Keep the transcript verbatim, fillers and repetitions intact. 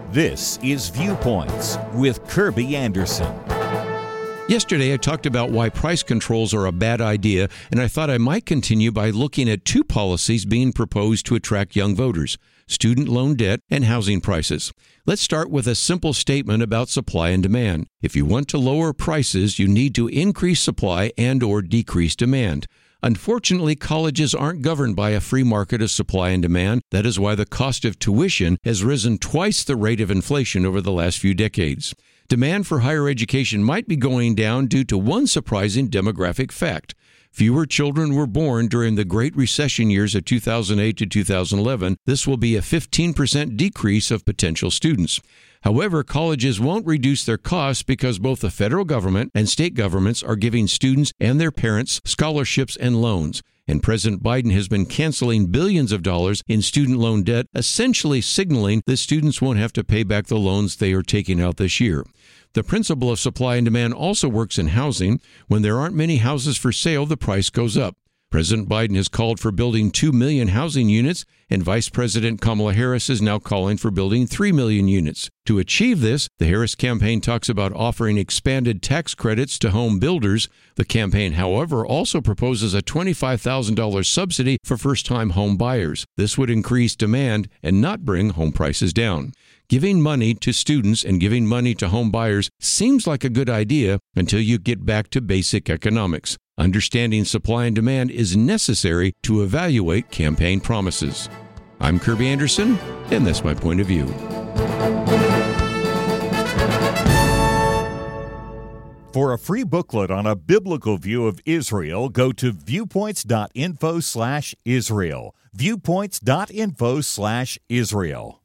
This is Viewpoints with Kirby Anderson. Yesterday, I talked about why price controls are a bad idea, and I thought I might continue by looking at two policies being proposed to attract young voters: student loan debt and housing prices. Let's start with a simple statement about supply and demand. If you want to lower prices, you need to increase supply and or decrease demand. Unfortunately, colleges aren't governed by a free market of supply and demand. That is why the cost of tuition has risen twice the rate of inflation over the last few decades. Demand for higher education might be going down due to one surprising demographic fact. Fewer children were born during the Great Recession years of two thousand eight to two thousand eleven. This will be a fifteen percent decrease of potential students. However, colleges won't reduce their costs because both the federal government and state governments are giving students and their parents scholarships and loans. And President Biden has been canceling billions of dollars in student loan debt, essentially signaling that students won't have to pay back the loans they are taking out this year. The principle of supply and demand also works in housing. When there aren't many houses for sale, the price goes up. President Biden has called for building two million housing units, and Vice President Kamala Harris is now calling for building three million units. To achieve this, the Harris campaign talks about offering expanded tax credits to home builders. The campaign, however, also proposes a twenty-five thousand dollars subsidy for first-time home buyers. This would increase demand and not bring home prices down. Giving money to students and giving money to home buyers seems like a good idea until you get back to basic economics. Understanding supply and demand is necessary to evaluate campaign promises. I'm Kirby Anderson, and that's my point of view. For a free booklet on a biblical view of Israel, go to viewpoints.info slash Israel. Viewpoints.info slash Israel.